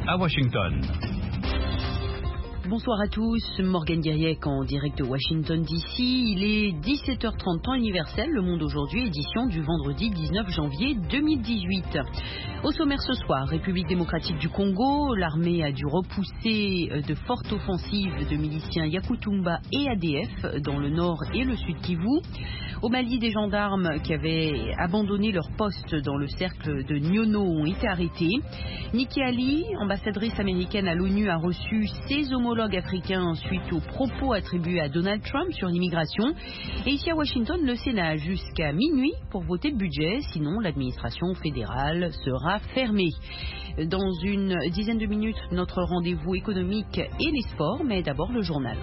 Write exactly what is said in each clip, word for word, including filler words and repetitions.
à Washington. Bonsoir à tous, Morgane Guiriec en direct de Washington D C. Il est dix-sept heures trente temps universel, Le Monde aujourd'hui, édition du vendredi dix-neuf janvier deux mille dix-huit. Au sommaire ce soir, République démocratique du Congo, l'armée a dû repousser de fortes offensives de miliciens Yakutumba et A D F dans le nord et le sud Kivu. Au Mali, des gendarmes qui avaient abandonné leur poste dans le cercle de Nyono ont été arrêtés. Nikki Haley, ambassadrice américaine à l'ONU, a reçu ses homologues africains suite aux propos attribués à Donald Trump sur l'immigration. Et ici à Washington, le Sénat a jusqu'à minuit pour voter le budget, sinon l'administration fédérale sera fermée. Dans une dizaine de minutes, notre rendez-vous économique et les sports, mais d'abord le journal.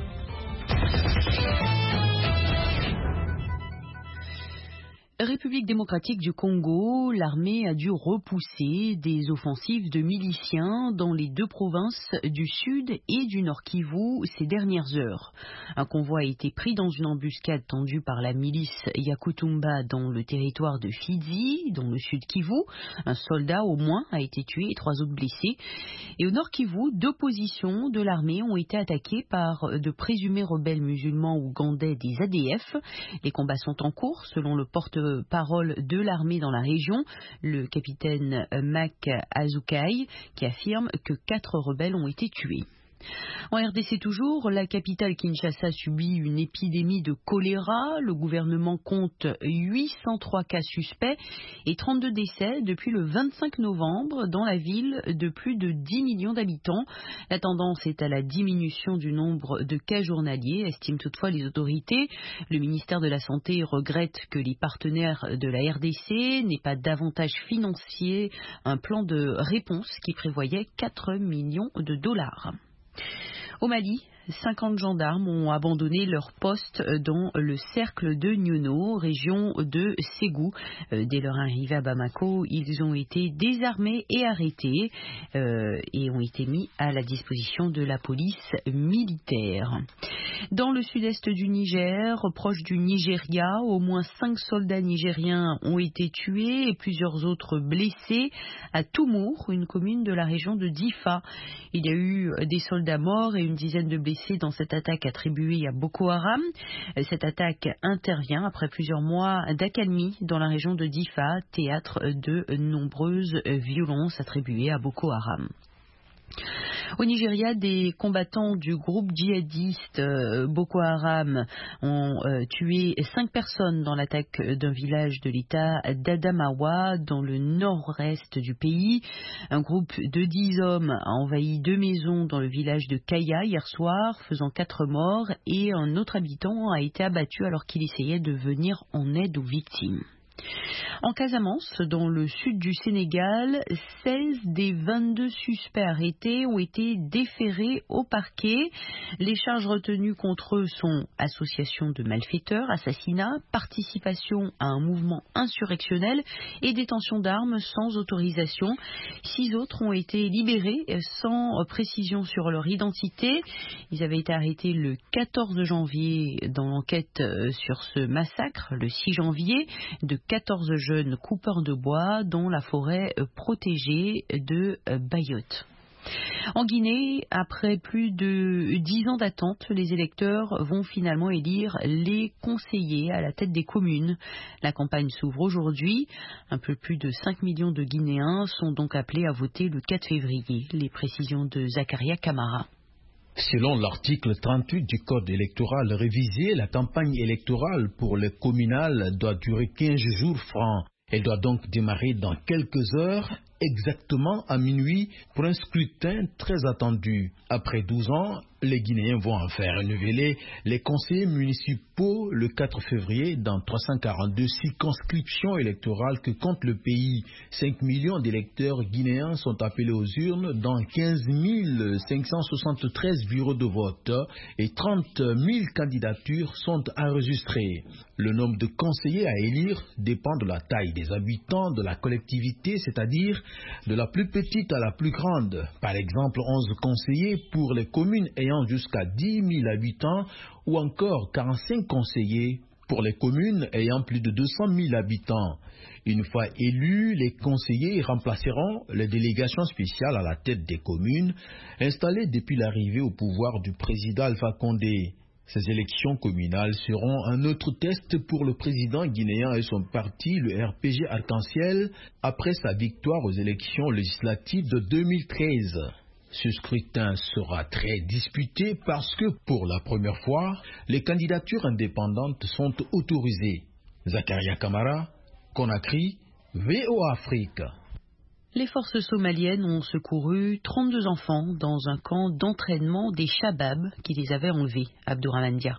République démocratique du Congo, l'armée a dû repousser des offensives de miliciens dans les deux provinces du Sud et du Nord Kivu ces dernières heures. Un convoi a été pris dans une embuscade tendue par la milice Yakutumba dans le territoire de Fizi, dans le Sud Kivu. Un soldat au moins a été tué et trois autres blessés. Et au Nord Kivu, deux positions de l'armée ont été attaquées par de présumés rebelles musulmans ougandais des A D F. Les combats sont en cours selon le porte parole de l'armée dans la région, le capitaine Mac Azukai, qui affirme que quatre rebelles ont été tués. En R D C toujours, la capitale Kinshasa subit une épidémie de choléra. Le gouvernement compte huit cent trois cas suspects et trente-deux décès depuis le vingt-cinq novembre dans la ville de plus de dix millions d'habitants. La tendance est à la diminution du nombre de cas journaliers, estiment toutefois les autorités. Le ministère de la Santé regrette que les partenaires de la R D C n'aient pas davantage financé un plan de réponse qui prévoyait quatre millions de dollars. Au Mali, cinquante gendarmes ont abandonné leur poste dans le cercle de Nyono, région de Ségou. Dès leur arrivée à Bamako, ils ont été désarmés et arrêtés euh, et ont été mis à la disposition de la police militaire. Dans le sud-est du Niger, proche du Nigeria, au moins cinq soldats nigériens ont été tués et plusieurs autres blessés à Toumour, une commune de la région de Difa. Il y a eu des soldats morts et une dizaine de blessés dans cette attaque attribuée à Boko Haram. Cette attaque intervient après plusieurs mois d'accalmie dans la région de Difa, théâtre de nombreuses violences attribuées à Boko Haram. Au Nigeria, des combattants du groupe djihadiste euh, Boko Haram ont euh, tué cinq personnes dans l'attaque d'un village de l'État d'Adamawa, dans le nord-est du pays. Un groupe de dix hommes a envahi deux maisons dans le village de Kaya hier soir, faisant quatre morts, et un autre habitant a été abattu alors qu'il essayait de venir en aide aux victimes. En Casamance, dans le sud du Sénégal, seize des vingt-deux suspects arrêtés ont été déférés au parquet. Les charges retenues contre eux sont association de malfaiteurs, assassinat, participation à un mouvement insurrectionnel et détention d'armes sans autorisation. Six autres ont été libérés sans précision sur leur identité. Ils avaient été arrêtés le quatorze janvier dans l'enquête sur ce massacre, le six janvier, de quatorze jeunes coupeurs de bois dans la forêt protégée de Bayotte. En Guinée, après plus de dix ans d'attente, les électeurs vont finalement élire les conseillers à la tête des communes. La campagne s'ouvre aujourd'hui. Un peu plus de cinq millions de Guinéens sont donc appelés à voter le quatre février. Les précisions de Zakaria Kamara. Selon l'article trente-huit du Code électoral révisé, la campagne électorale pour les communales doit durer quinze jours francs. Elle doit donc démarrer dans quelques heures, exactement à minuit, pour un scrutin très attendu. Après douze ans, les Guinéens vont en faire renouveler les conseillers municipaux le quatre février dans trois cent quarante-deux circonscriptions électorales que compte le pays. cinq millions d'électeurs guinéens sont appelés aux urnes dans quinze mille cinq cent soixante-treize bureaux de vote et trente mille candidatures sont enregistrées. Le nombre de conseillers à élire dépend de la taille des habitants de la collectivité, c'est-à-dire de la plus petite à la plus grande. Par exemple, onze conseillers pour les communes ayant jusqu'à dix mille habitants ou encore quarante-cinq conseillers pour les communes ayant plus de deux cent mille habitants. Une fois élus, les conseillers remplaceront les délégations spéciales à la tête des communes installées depuis l'arrivée au pouvoir du président Alpha Condé. Ces élections communales seront un autre test pour le président guinéen et son parti, le R P G Arc-en-Ciel, après sa victoire aux élections législatives de deux mille treize. Ce scrutin sera très disputé parce que, pour la première fois, les candidatures indépendantes sont autorisées. Zakaria Kamara, Conakry, V O A Afrique. Les forces somaliennes ont secouru trente-deux enfants dans un camp d'entraînement des Shabab qui les avaient enlevés. Abdourahmane Dia.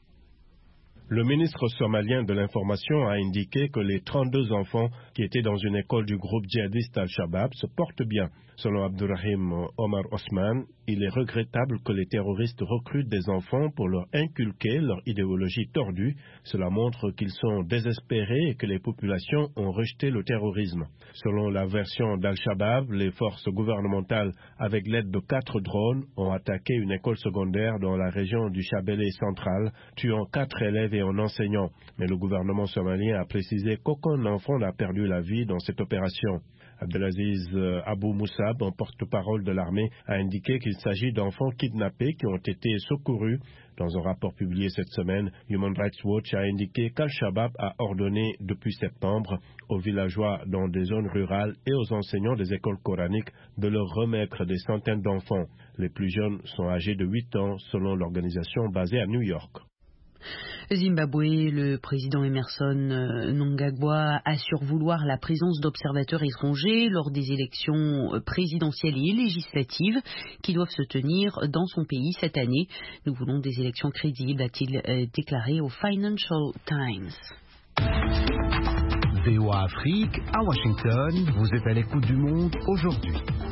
Le ministre somalien de l'information a indiqué que les trente-deux enfants qui étaient dans une école du groupe djihadiste Al-Shabaab se portent bien. Selon Abdurrahim Omar Osman, il est regrettable que les terroristes recrutent des enfants pour leur inculquer leur idéologie tordue. Cela montre qu'ils sont désespérés et que les populations ont rejeté le terrorisme. Selon la version d'Al-Shabaab, les forces gouvernementales, avec l'aide de quatre drones, ont attaqué une école secondaire dans la région du Chabélé central, tuant quatre élèves et un enseignant. Mais le gouvernement somalien a précisé qu'aucun enfant n'a perdu la vie dans cette opération. Abdelaziz Abou Moussab, un porte-parole de l'armée, a indiqué qu'il s'agit d'enfants kidnappés qui ont été secourus. Dans un rapport publié cette semaine, Human Rights Watch a indiqué qu'Al-Shabaab a ordonné depuis septembre aux villageois dans des zones rurales et aux enseignants des écoles coraniques de leur remettre des centaines d'enfants. Les plus jeunes sont âgés de huit ans selon l'organisation basée à New York. Zimbabwe, le président Emerson Mnangagwa assure vouloir la présence d'observateurs étrangers lors des élections présidentielles et législatives qui doivent se tenir dans son pays cette année. Nous voulons des élections crédibles, a-t-il déclaré au Financial Times. V O A Afrique, à Washington, vous êtes à l'écoute du monde aujourd'hui.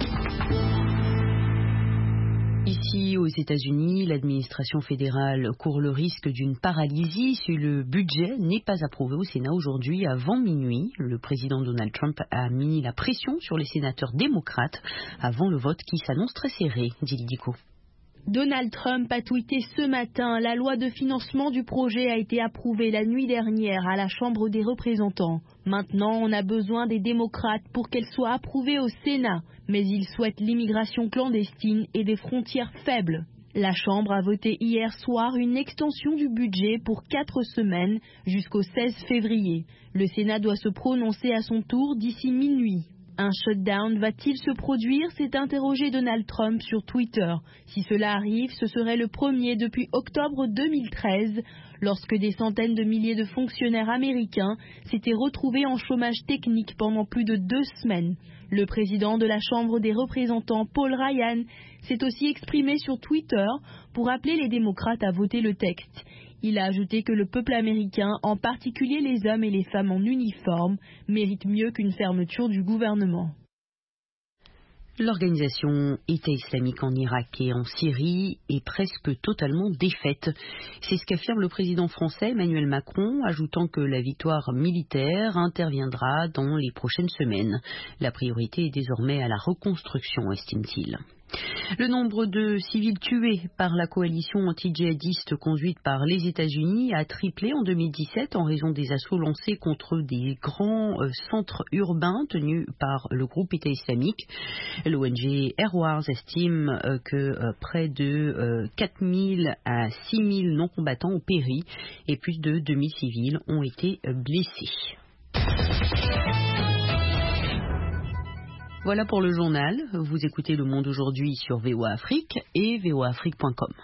Ici, aux États-Unis, l'administration fédérale court le risque d'une paralysie si le budget n'est pas approuvé au Sénat aujourd'hui avant minuit. Le président Donald Trump a mis la pression sur les sénateurs démocrates avant le vote qui s'annonce très serré. Dili Diko. Donald Trump a tweeté ce matin: la loi de financement du projet a été approuvée la nuit dernière à la Chambre des représentants. Maintenant, on a besoin des démocrates pour qu'elle soit approuvée au Sénat. Mais il souhaite l'immigration clandestine et des frontières faibles. La Chambre a voté hier soir une extension du budget pour quatre semaines jusqu'au seize février. Le Sénat doit se prononcer à son tour d'ici minuit. Un shutdown va-t-il se produire? S'est interrogé Donald Trump sur Twitter. Si cela arrive, ce serait le premier depuis octobre deux mille treize, lorsque des centaines de milliers de fonctionnaires américains s'étaient retrouvés en chômage technique pendant plus de deux semaines. Le président de la Chambre des représentants, Paul Ryan, s'est aussi exprimé sur Twitter pour appeler les démocrates à voter le texte. Il a ajouté que le peuple américain, en particulier les hommes et les femmes en uniforme, mérite mieux qu'une fermeture du gouvernement. L'organisation État islamique en Irak et en Syrie est presque totalement défaite. C'est ce qu'affirme le président français Emmanuel Macron, ajoutant que la victoire militaire interviendra dans les prochaines semaines. La priorité est désormais à la reconstruction, estime-t-il. Le nombre de civils tués par la coalition anti-djihadiste conduite par les États-Unis a triplé en deux mille dix-sept en raison des assauts lancés contre des grands euh, centres urbains tenus par le groupe État islamique. L'O N G Air Wars estime euh, que euh, près de euh, quatre mille à six mille non-combattants ont péri et plus de deux mille civils ont été euh, blessés. Voilà pour le journal. Vous écoutez Le Monde aujourd'hui sur V O A Afrique et v o a afrique point com.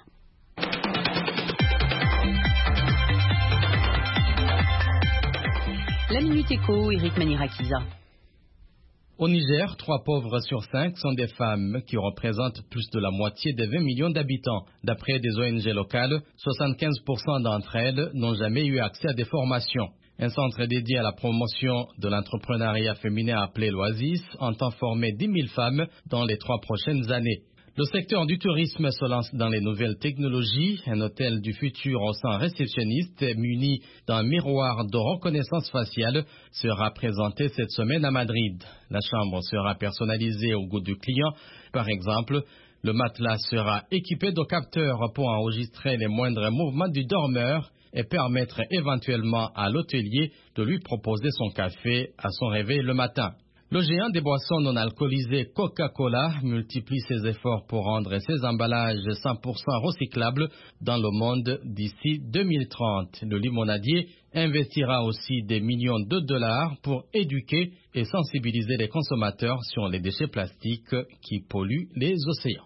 La Minute Éco, Eric Manirakiza. Au Niger, trois pauvres sur cinq sont des femmes qui représentent plus de la moitié des vingt millions d'habitants. D'après des O N G locales, soixante-quinze pour cent d'entre elles n'ont jamais eu accès à des formations. Un centre dédié à la promotion de l'entrepreneuriat féminin appelé l'Oasis entend former dix mille femmes dans les trois prochaines années. Le secteur du tourisme se lance dans les nouvelles technologies. Un hôtel du futur au sein réceptionniste muni d'un miroir de reconnaissance faciale sera présenté cette semaine à Madrid. La chambre sera personnalisée au goût du client. Par exemple, le matelas sera équipé de capteurs pour enregistrer les moindres mouvements du dormeur. et permettre éventuellement à l'hôtelier de lui proposer son café à son réveil le matin. Le géant des boissons non alcoolisées Coca-Cola multiplie ses efforts pour rendre ses emballages cent pour cent recyclables dans le monde d'ici deux mille trente. Le limonadier investira aussi des millions de dollars pour éduquer et sensibiliser les consommateurs sur les déchets plastiques qui polluent les océans.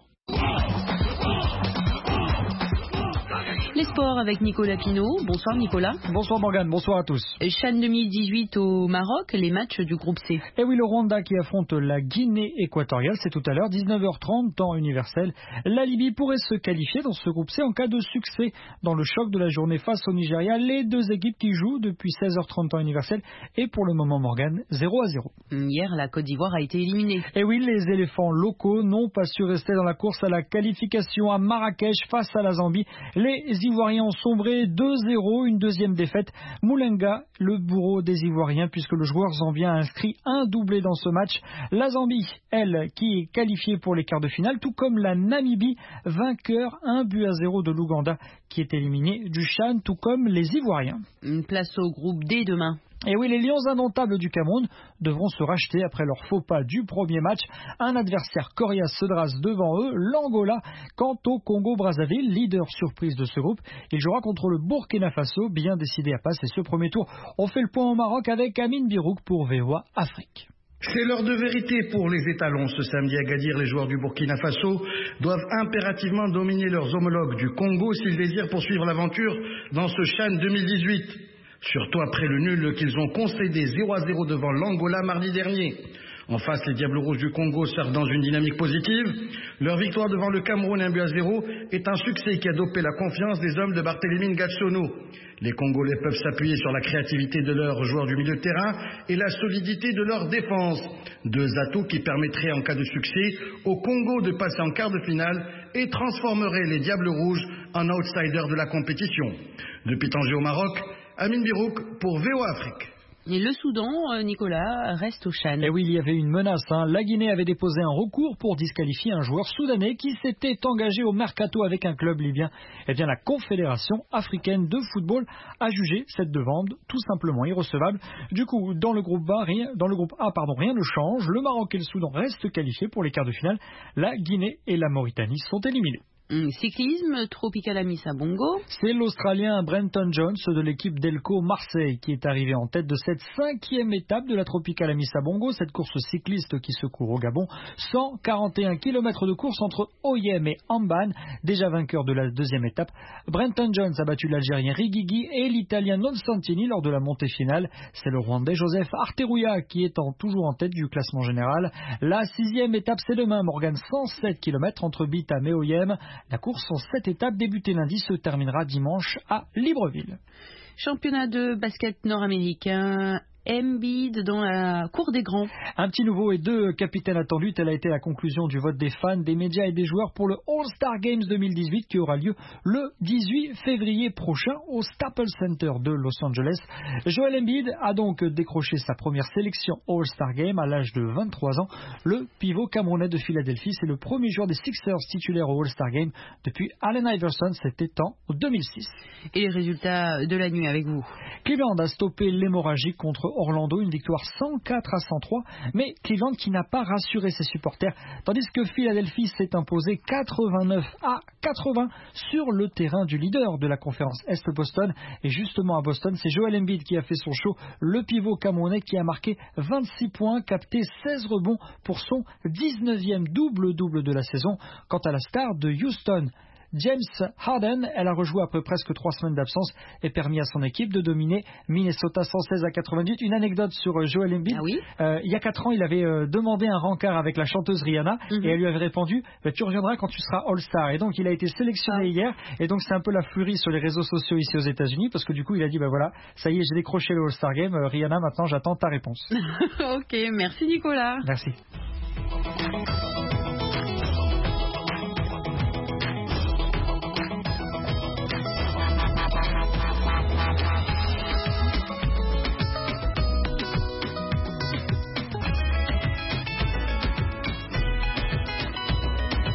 Les sports avec Nicolas Pinault. Bonsoir Nicolas. Bonsoir Morgane, bonsoir à tous. CHAN deux mille dix-huit au Maroc, les matchs du groupe C. Et oui, le Rwanda qui affronte la Guinée équatoriale, c'est tout à l'heure, dix-neuf heures trente, temps universel. La Libye pourrait se qualifier dans ce groupe C en cas de succès dans le choc de la journée face au Nigeria. Les deux équipes qui jouent depuis seize heures trente, temps universel. Et pour le moment, Morgane, zéro à zéro. Hier, la Côte d'Ivoire a été éliminée. Et oui, les éléphants locaux n'ont pas su rester dans la course à la qualification à Marrakech face à la Zambie. Les Ivoiriens ont sombré deux zéro, une deuxième défaite. Moulenga, le bourreau des Ivoiriens, puisque le joueur zambien a inscrit un doublé dans ce match. La Zambie, elle, qui est qualifiée pour les quarts de finale, tout comme la Namibie, vainqueur un but à zéro de l'Ouganda, qui est éliminé du CHAN, tout comme les Ivoiriens. Une place au groupe D demain. Et oui, les Lions indomptables du Cameroun devront se racheter après leur faux pas du premier match. Un adversaire coriace se dresse devant eux, l'Angola. Quant au Congo-Brazzaville, leader surprise de ce groupe, il jouera contre le Burkina Faso, bien décidé à passer ce premier tour. On fait le point au Maroc avec Amine Birouk pour V O A Afrique. C'est l'heure de vérité pour les étalons. Ce samedi à Gadir, les joueurs du Burkina Faso doivent impérativement dominer leurs homologues du Congo s'ils désirent poursuivre l'aventure dans ce CHAN deux mille dix-huit. Surtout après le nul qu'ils ont concédé zéro à zéro devant l'Angola mardi dernier. En face, les Diables Rouges du Congo surfent dans une dynamique positive. Leur victoire devant le Cameroun un but à zéro est un succès qui a dopé la confiance des hommes de Barthélémy Ngatsono. Les Congolais peuvent s'appuyer sur la créativité de leurs joueurs du milieu de terrain et la solidité de leur défense. Deux atouts qui permettraient en cas de succès au Congo de passer en quart de finale et transformeraient les Diables Rouges en outsiders de la compétition. Depuis Tanger au Maroc, Amine Birouk pour V O A Afrique. Et le Soudan, Nicolas, reste au CHAN. Et oui, il y avait une menace. Hein. La Guinée avait déposé un recours pour disqualifier un joueur soudanais qui s'était engagé au mercato avec un club libyen. Eh bien, la Confédération africaine de football a jugé cette demande tout simplement irrecevable. Du coup, dans le groupe A, rien, dans le groupe A, pardon, rien ne change. Le Maroc et le Soudan restent qualifiés pour les quarts de finale. La Guinée et la Mauritanie sont éliminés. Cyclisme, Tropical Amissa Bongo. C'est l'Australien Brenton Jones de l'équipe Delco Marseille qui est arrivé en tête de cette cinquième étape de la Tropical Amissa Bongo, cette course cycliste qui se court au Gabon. cent quarante et un kilomètres de course entre Oyem et Amban, déjà vainqueur de la deuxième étape. Brenton Jones a battu l'Algérien Rigigi et l'Italien Nonsantini lors de la montée finale. C'est le Rwandais Joseph Arteruya qui est en, toujours en tête du classement général. La sixième étape, c'est demain, Morgane, cent sept kilomètres entre Bitam et Oyem. La course en sept étapes débutée lundi se terminera dimanche à Libreville. Championnat de basket nord-américain. Embiid dans la cour des grands. Un petit nouveau et deux capitaines attendus. Telle a été la conclusion du vote des fans, des médias et des joueurs pour le All-Star Games deux mille dix-huit qui aura lieu le dix-huit février prochain au Staples Center de Los Angeles. Joel Embiid a donc décroché sa première sélection All-Star Game à l'âge de vingt-trois ans. Le pivot camerounais de Philadelphie, c'est le premier joueur des Sixers titulaire au All-Star Game depuis Allen Iverson, c'était en deux mille six. Et les résultats de la nuit avec vous. Cleveland a stoppé l'hémorragie contre Orlando, une victoire cent quatre à cent trois, mais Cleveland qui n'a pas rassuré ses supporters, tandis que Philadelphie s'est imposé quatre-vingt-neuf à quatre-vingts sur le terrain du leader de la conférence Est Boston. Et justement à Boston, c'est Joel Embiid qui a fait son show, le pivot camerounais qui a marqué vingt-six points, capté seize rebonds pour son dix-neuvième double-double de la saison. Quant à la star de Houston, James Harden, elle a rejoué après presque trois semaines d'absence et permis à son équipe de dominer Minnesota cent seize à quatre-vingt-huit. Une anecdote sur Joel Embiid. Ah oui euh, il y a quatre ans, il avait euh, demandé un rencard avec la chanteuse Rihanna mm-hmm. et elle lui avait répondu bah, tu reviendras quand tu seras All-Star. Et donc il a été sélectionné ah. hier et donc c'est un peu la furie sur les réseaux sociaux ici aux États-Unis parce que du coup il a dit bah voilà, ça y est, j'ai décroché le All-Star Game. Euh, Rihanna, maintenant j'attends ta réponse. Ok, merci Nicolas. Merci.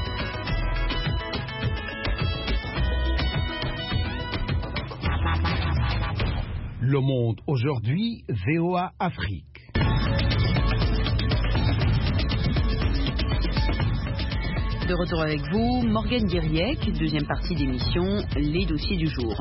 Bye. Le Monde aujourd'hui, V O A Afrique. De retour avec vous, Morgane Guiriec, deuxième partie d'émission, les dossiers du jour.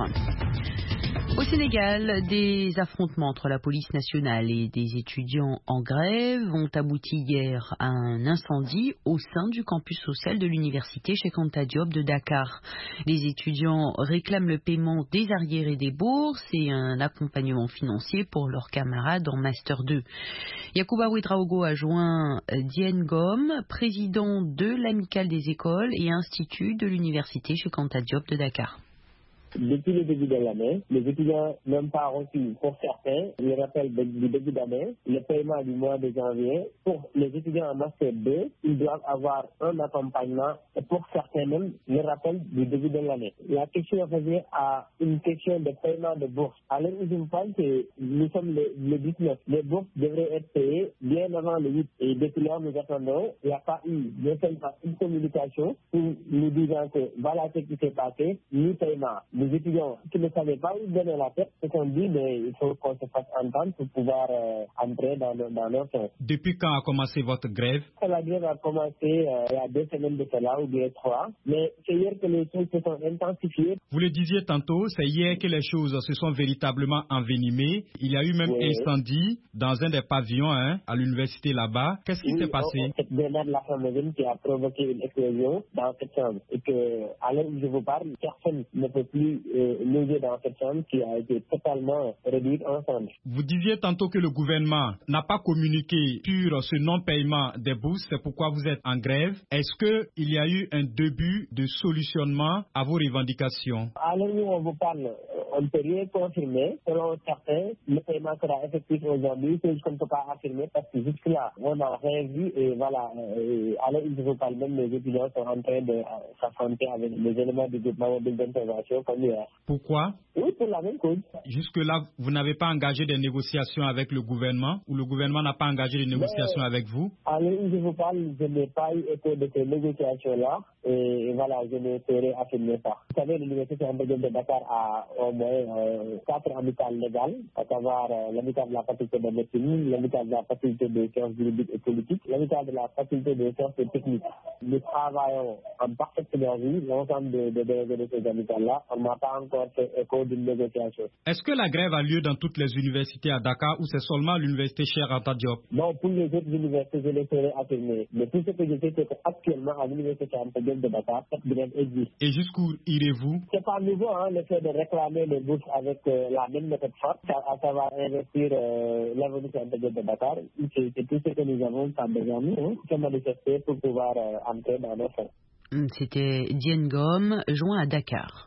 Au Sénégal, des affrontements entre la police nationale et des étudiants en grève ont abouti hier à un incendie au sein du campus social de l'université Cheikh Anta Diop de Dakar. Les étudiants réclament le paiement des arriérés des bourses et un accompagnement financier pour leurs camarades en Master deux. Yacouba Ouedraogo a joint Diène Gom, président de l'Amicale des écoles et instituts de l'université Cheikh Anta Diop de Dakar. Depuis le début de l'année, les étudiants n'ont pas reçu, pour certains, le rappel du début d'année, le paiement du mois de janvier. Pour les étudiants en Master deux, ils doivent avoir un accompagnement et pour certains même, le rappel du début de l'année. La question revient à une question de paiement de bourse. Alors, je me pense que nous sommes le, le dix-neuf. Les bourses devraient être payées bien avant le huit. Et depuis lors, nous attendons. Il n'y a pas eu non seulement une communication pour nous disant que voilà ce qui s'est passé, ni paiement. Les étudiants qui ne savaient pas où donner la tête se sont dit mais il faut qu'on se fasse entendre pour pouvoir euh, entrer dans, le, dans leur sens. Depuis quand a commencé votre grève? La grève a commencé euh, il y a deux semaines de cela ou bien trois, mais c'est hier que les choses se sont intensifiées. Vous le disiez tantôt, c'est hier que les choses se sont véritablement envenimées. Il y a eu même oui. incendie dans un des pavillons hein, à l'université là-bas. Qu'est-ce qui oui, s'est passé? C'est Bernard Laflamme qui a provoqué une explosion dans cette chambre et que à l'heure où je vous parle, personne ne peut plus logé dans cette chambre qui a été totalement réduite ensemble. Vous disiez tantôt que le gouvernement n'a pas communiqué sur ce non-paiement des bourses, c'est pourquoi vous êtes en grève. Est-ce qu'il y a eu un début de solutionnement à vos revendications? À l'heure où on vous parle, on ne peut rien confirmer. Selon certains, le paiement sera effectif aujourd'hui, c'est ce qu'on ne peut pas affirmer parce que jusque-là, on n'a rien vu et voilà. Et à l'heure où je vous parle, même les étudiants sont en train de s'affronter avec les éléments de groupement mobile d'intervention comme hier. Pourquoi? Oui, pour la même cause. Jusque-là, vous n'avez pas engagé des négociations avec le gouvernement ou le gouvernement n'a pas engagé des négociations Mais, avec vous? À l'heure où je vous parle, je n'ai pas eu écho de ces négociations-là et voilà, je ne saurais affirmer ça. Vous savez, l'université de Dakar a au moins euh, quatre amicales légales, à savoir euh, l'amicale de la faculté de médecine, l'amicale de la faculté de sciences juridiques et politiques, l'amicale de la faculté de sciences et techniques. Nous travaillons en parfaite synergie, l'ensemble de, de, de, de ces amicales-là. On n'a pas encore fait écho d'une négociation. Est-ce que la grève a lieu dans toutes les universités à Dakar ou c'est seulement l'université Cheikh Anta Diop? Non, pour les autres universités, je les saurais affirmer. Mais tout ce que je sais, c'est qu'actuellement, à l'université Cheikh Anta Diop de Dakar, cette grève existe. Et jusqu'où irez-vous? C'est pas nouveau, hein, le fait de réclamer les bourses avec euh, la même méthode forte, à savoir investir euh, l'avenir Cheikh Anta Diop de Dakar. C'est, c'est tout ce que nous avons par besoin, hein, se manifester pour pouvoir euh, entrer dans nos fonds. C'était Diène Gom, joint à Dakar.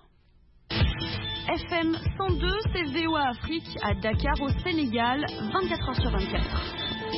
F M cent deux, c'est V O A Afrique à Dakar au Sénégal, vingt-quatre heures sur vingt-quatre.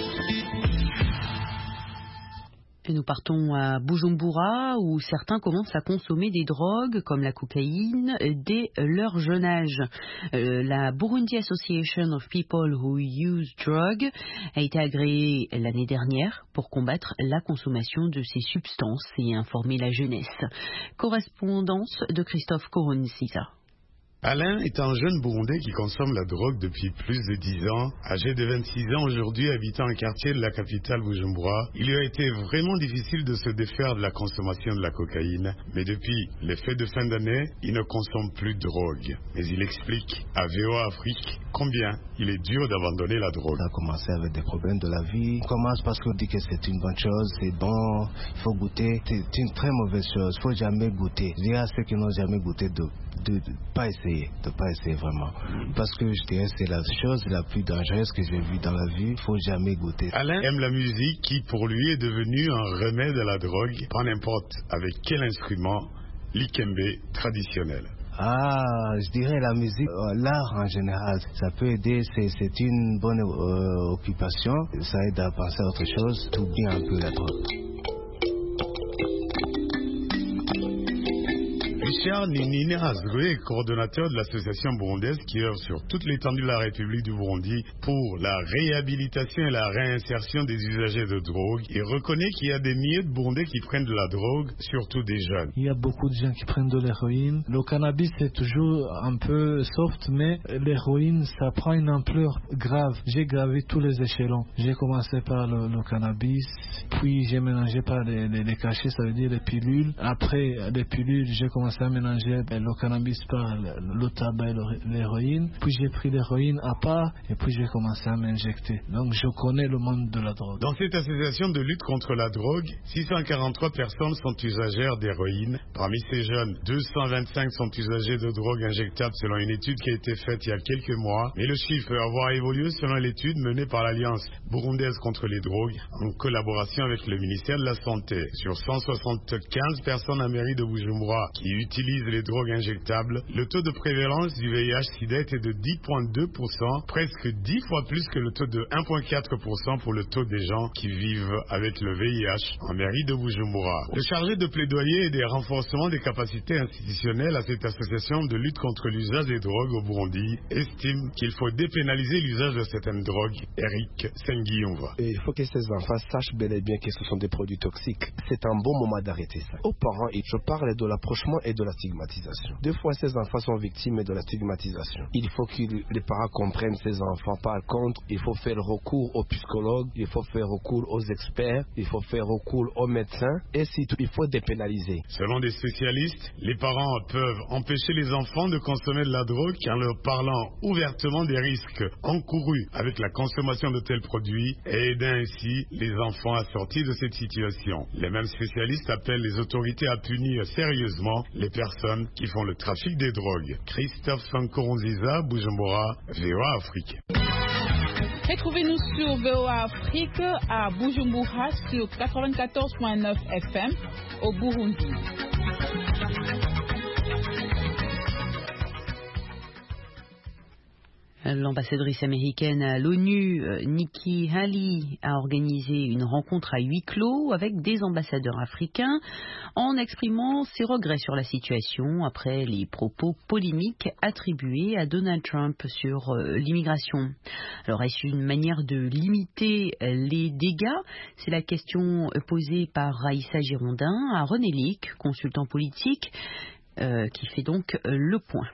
Et nous partons à Bujumbura où certains commencent à consommer des drogues comme la cocaïne dès leur jeune âge. Euh, la Burundi Association of People Who Use Drugs a été agréée l'année dernière pour combattre la consommation de ces substances et informer la jeunesse. Correspondance de Christophe Kourounsiza. Alain est un jeune Burundais qui consomme la drogue depuis plus de dix ans. Âgé de vingt-six ans aujourd'hui, habitant un quartier de la capitale Bujumbura, il lui a été vraiment difficile de se défaire de la consommation de la cocaïne. Mais depuis les fêtes de fin d'année, il ne consomme plus de drogue. Mais il explique à V O A Afrique combien il est dur d'abandonner la drogue. On a commencé avec des problèmes de la vie. On commence parce qu'on dit que c'est une bonne chose, c'est bon, il faut goûter. C'est une très mauvaise chose, il ne faut jamais goûter. Il y a ceux qui n'ont jamais goûté de ne pas essayer, de pas essayer vraiment. Parce que je dirais c'est la chose la plus dangereuse que j'ai vue dans la vie, il ne faut jamais goûter. Alain aime la musique qui pour lui est devenue un remède à la drogue, pas n'importe avec quel instrument, l'ikembe traditionnel. Ah, je dirais la musique, euh, l'art en général, ça peut aider, c'est, c'est une bonne euh, occupation, ça aide à penser à autre chose, tout bien un peu la drogue. Je Richard Ninine Azoué est coordonnateur de l'association burundaise qui œuvre sur toute l'étendue de la République du Burundi pour la réhabilitation et la réinsertion des usagers de drogue. Il reconnaît qu'il y a des milliers de Burundais qui prennent de la drogue, surtout des jeunes. Il y a beaucoup de gens qui prennent de l'héroïne. Le cannabis c'est toujours un peu soft, mais l'héroïne ça prend une ampleur grave. J'ai gravé tous les échelons. J'ai commencé par le, le cannabis, puis j'ai mélangé par les, les, les cachets, ça veut dire les pilules. Après les pilules, j'ai commencé à mélanger le cannabis par le, le tabac et l'héroïne. Puis j'ai pris l'héroïne à part et puis j'ai commencé à m'injecter. Donc je connais le monde de la drogue. Dans cette association de lutte contre la drogue, six cent quarante-trois personnes sont usagères d'héroïne. Parmi ces jeunes, deux cent vingt-cinq sont usagers de drogue injectable selon une étude qui a été faite il y a quelques mois. Mais le chiffre va avoir évolué selon l'étude menée par l'Alliance burundaise contre les drogues en collaboration avec le ministère de la Santé. Sur cent soixante-quinze personnes à mairie de Bujumbura qui utilisent les drogues injectables, le taux de prévalence du V I H-Sida était de dix virgule deux pour cent, presque dix fois plus que le taux de un virgule quatre pour cent pour le taux des gens qui vivent avec le V I H en mairie de Bujumbura. Le chargé de plaidoyer et des renforcements des capacités institutionnelles à cette association de lutte contre l'usage des drogues au Burundi estime qu'il faut dépénaliser l'usage de certaines drogues. Eric Senguiyumva. Il faut que ces enfants sachent bel et bien que ce sont des produits toxiques. C'est un bon moment d'arrêter ça. Aux parents, je parle de l'approchement et de la stigmatisation. Deux fois, ces enfants sont victimes de la stigmatisation. Il faut que les parents comprennent ces enfants. Par contre, il faut faire recours aux psychologues, il faut faire recours aux experts, il faut faire recours aux médecins et surtout, il faut dépénaliser. Selon des spécialistes, les parents peuvent empêcher les enfants de consommer de la drogue en leur parlant ouvertement des risques encourus avec la consommation de tels produits et aidant ainsi les enfants à sortir de cette situation. Les mêmes spécialistes appellent les autorités à punir sérieusement les personnes qui font le trafic des drogues. Christophe Sankoronziza, Bujumbura, V O A Afrique. Retrouvez-nous sur V O A Afrique à Bujumbura sur quatre-vingt-quatorze virgule neuf F M au Burundi. L'ambassadrice américaine à l'ONU, Nikki Haley, a organisé une rencontre à huis clos avec des ambassadeurs africains en exprimant ses regrets sur la situation après les propos polémiques attribués à Donald Trump sur l'immigration. Alors, est-ce une manière de limiter les dégâts? C'est la question posée par Raïssa Girondin à René Lick, consultant politique, euh, qui fait donc le point.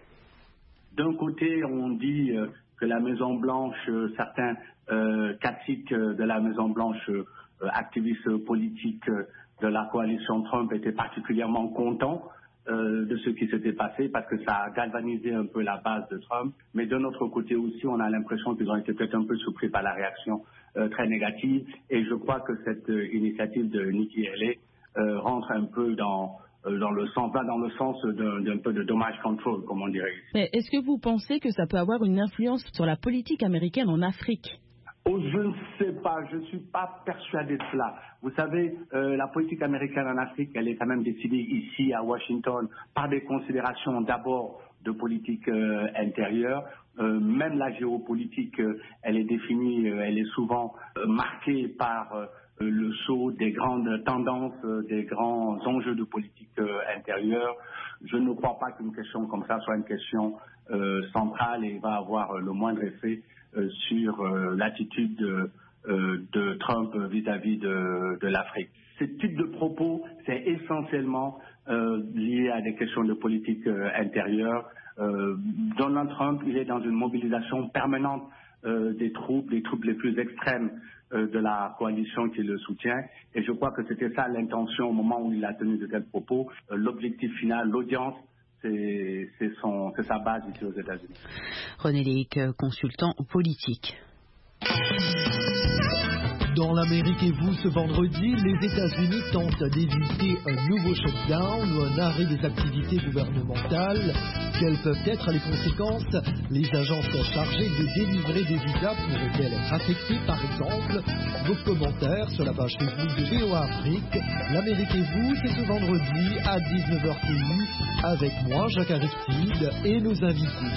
D'un côté, on dit euh, que la Maison-Blanche, euh, certains euh, caciques euh, de la Maison-Blanche, euh, activistes politiques euh, de la coalition Trump étaient particulièrement contents euh, de ce qui s'était passé parce que ça a galvanisé un peu la base de Trump. Mais d'un autre côté aussi, on a l'impression qu'ils ont été peut-être un peu surpris par la réaction euh, très négative. Et je crois que cette euh, initiative de Nikki Haley euh, rentre un peu dans... dans le sens, va dans le sens d'un, d'un peu de damage control, comme on dirait. Mais est-ce que vous pensez que ça peut avoir une influence sur la politique américaine en Afrique? Oh, je ne sais pas, je ne suis pas persuadé de cela. Vous savez, euh, la politique américaine en Afrique, elle est quand même décidée ici à Washington par des considérations d'abord de politique euh, intérieure. Euh, même la géopolitique, euh, elle est définie, euh, elle est souvent euh, marquée par euh, le saut des grandes tendances, euh, des grands enjeux de politique euh, intérieure. Je ne crois pas qu'une question comme ça soit une question euh, centrale et va avoir euh, le moindre effet euh, sur euh, l'attitude de, euh, de Trump vis-à-vis de, de l'Afrique. Ce type de propos, c'est essentiellement euh, lié à des questions de politique euh, intérieure. Euh, Donald Trump, il est dans une mobilisation permanente euh, des troupes, des troupes les plus extrêmes euh, de la coalition qui le soutient. Et je crois que c'était ça l'intention au moment où il a tenu de tels propos. Euh, l'objectif final, l'audience, c'est, c'est, son, c'est sa base ici aux États-Unis. René Lick, consultant politique. Dans l'Amérique et vous, ce vendredi, les États-Unis tentent d'éviter un nouveau shutdown ou un arrêt des activités gouvernementales. Quelles peuvent être les conséquences? Les agences chargées de délivrer des visas pourraient-elles être affectées, par exemple? Vos commentaires sur la page Facebook de V O A Afrique. L'Amérique et vous, c'est ce vendredi à dix-neuf heures T U avec moi, Jacques Aristide, et nos invités.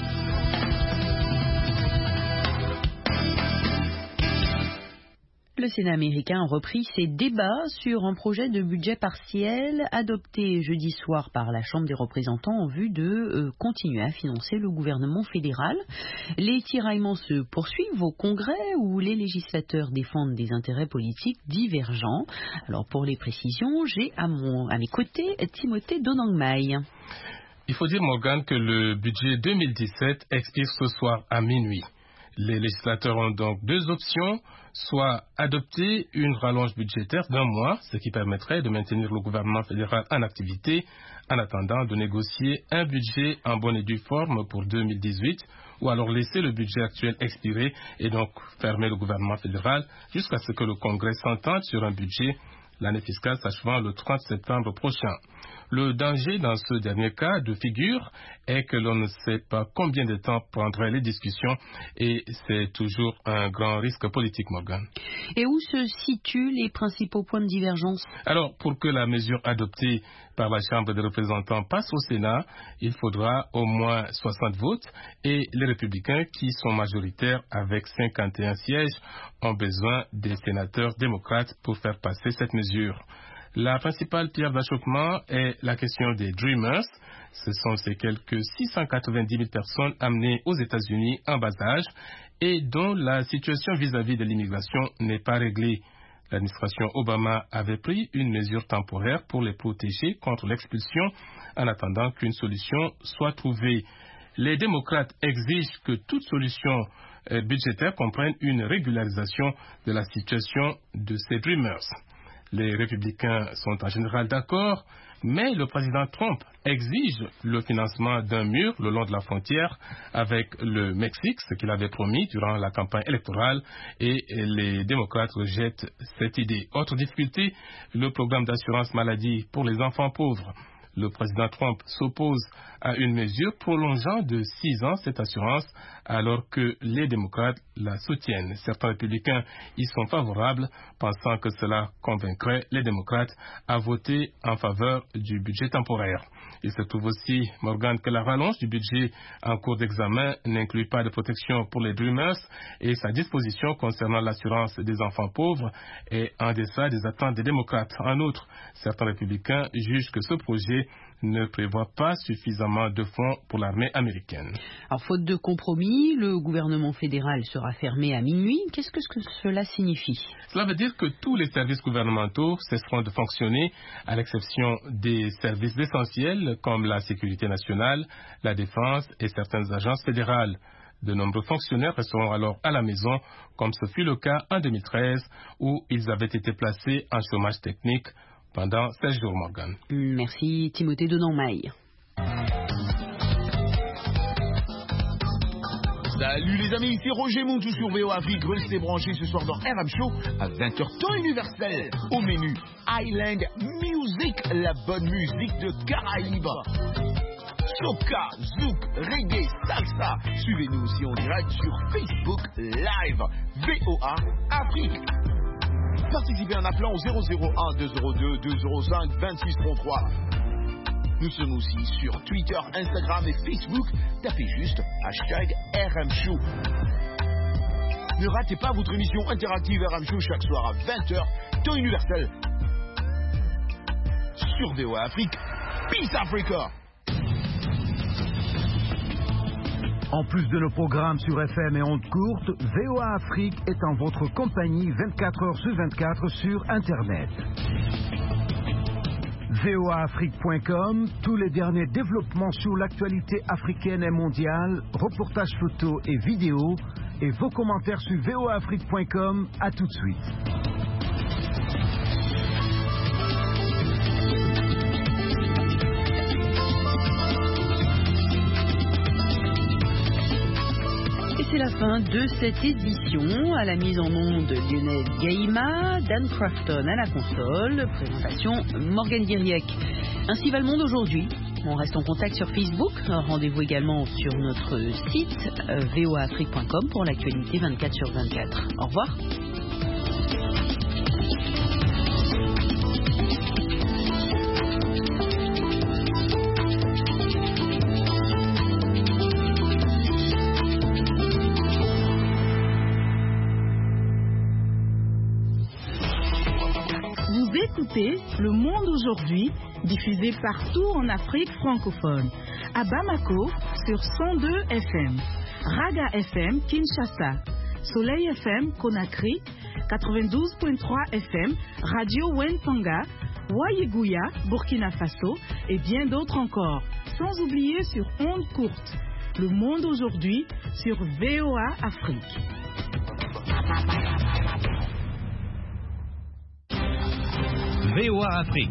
Le Sénat américain a repris ses débats sur un projet de budget partiel adopté jeudi soir par la Chambre des représentants en vue de euh, continuer à financer le gouvernement fédéral. Les tiraillements se poursuivent au Congrès où les législateurs défendent des intérêts politiques divergents. Alors pour les précisions, j'ai à, mon, à mes côtés Timothée Donangmai. Il faut dire, Morgane, que le budget deux mille dix-sept expire ce soir à minuit. Les législateurs ont donc deux options, soit adopter une rallonge budgétaire d'un mois, ce qui permettrait de maintenir le gouvernement fédéral en activité, en attendant de négocier un budget en bonne et due forme pour deux mille dix-huit, ou alors laisser le budget actuel expirer et donc fermer le gouvernement fédéral jusqu'à ce que le Congrès s'entende sur un budget, l'année fiscale s'achevant le trente septembre prochain. Le danger dans ce dernier cas de figure est que l'on ne sait pas combien de temps prendraient les discussions et c'est toujours un grand risque politique, Morgan. Et où se situent les principaux points de divergence? Alors, pour que la mesure adoptée par la Chambre des représentants passe au Sénat, il faudra au moins soixante votes et les républicains, qui sont majoritaires avec cinquante et un sièges, ont besoin des sénateurs démocrates pour faire passer cette mesure. La principale pierre d'achoppement est la question des Dreamers. Ce sont ces quelques six cent quatre-vingt-dix mille personnes amenées aux États-Unis en bas âge et dont la situation vis-à-vis de l'immigration n'est pas réglée. L'administration Obama avait pris une mesure temporaire pour les protéger contre l'expulsion en attendant qu'une solution soit trouvée. Les démocrates exigent que toute solution budgétaire comprenne une régularisation de la situation de ces Dreamers. Les républicains sont en général d'accord, mais le président Trump exige le financement d'un mur le long de la frontière avec le Mexique, ce qu'il avait promis durant la campagne électorale, et les démocrates rejettent cette idée. Autre difficulté, le programme d'assurance maladie pour les enfants pauvres. Le président Trump s'oppose à une mesure prolongeant de six ans cette assurance alors que les démocrates la soutiennent. Certains républicains y sont favorables, pensant que cela convaincrait les démocrates à voter en faveur du budget temporaire. Il se trouve aussi, Morgan, que la rallonge du budget en cours d'examen n'inclut pas de protection pour les Dreamers et sa disposition concernant l'assurance des enfants pauvres est en deçà des attentes des démocrates. En outre, certains républicains jugent que ce projet ne prévoit pas suffisamment de fonds pour l'armée américaine. Alors, faute de compromis, le gouvernement fédéral sera fermé à minuit. Qu'est-ce que cela signifie? Cela veut dire que tous les services gouvernementaux cesseront de fonctionner, à l'exception des services essentiels comme la sécurité nationale, la défense et certaines agences fédérales. De nombreux fonctionnaires resteront alors à la maison, comme ce fut le cas en deux mille treize, où ils avaient été placés en chômage technique pendant seize jours, Morgan. Merci Timothée Donangmai. Salut les amis, c'est Roger Montou sur V O Afrique. Restez branchés ce soir dans R M Show à vingt heures temps universel. Au menu, Island Music, la bonne musique de Caraïbes. Soca, zouk, reggae, salsa. Suivez-nous aussi en direct sur Facebook Live. V O A Afrique. Participez en appelant au zéro zéro un deux zéro deux deux zéro cinq vingt-six trente-trois. Nous sommes aussi sur Twitter, Instagram et Facebook. Tapez juste hashtag R M Show. Ne ratez pas votre émission interactive R M Show chaque soir à vingt heures, temps universel. Sur V O A Afrique. Peace Africa! En plus de nos programmes sur F M et ondes courtes, V O A Afrique est en votre compagnie vingt-quatre heures sur vingt-quatre sur Internet. V O A Afrique point com, tous les derniers développements sur l'actualité africaine et mondiale, reportages photos et vidéos, et vos commentaires sur V O A Afrique point com. À tout de suite. C'est la fin de cette édition. À la mise en onde, Lionel Gaïma, Dan Crafton à la console, présentation Morgan Guiriec. Ainsi va le monde aujourd'hui. On reste en contact sur Facebook. Rendez-vous également sur notre site V O A Afrique point com pour l'actualité vingt-quatre sur vingt-quatre. Au revoir. Écoutez Le Monde aujourd'hui, diffusé partout en Afrique francophone. À Bamako, sur cent deux F M. Raga F M, Kinshasa. Soleil F M, Conakry. quatre-vingt-douze point trois F M, Radio Wentanga. Wayiguya, Burkina Faso. Et bien d'autres encore. Sans oublier sur ondes courtes. Le Monde aujourd'hui, sur V O A Afrique. V O A Afrique,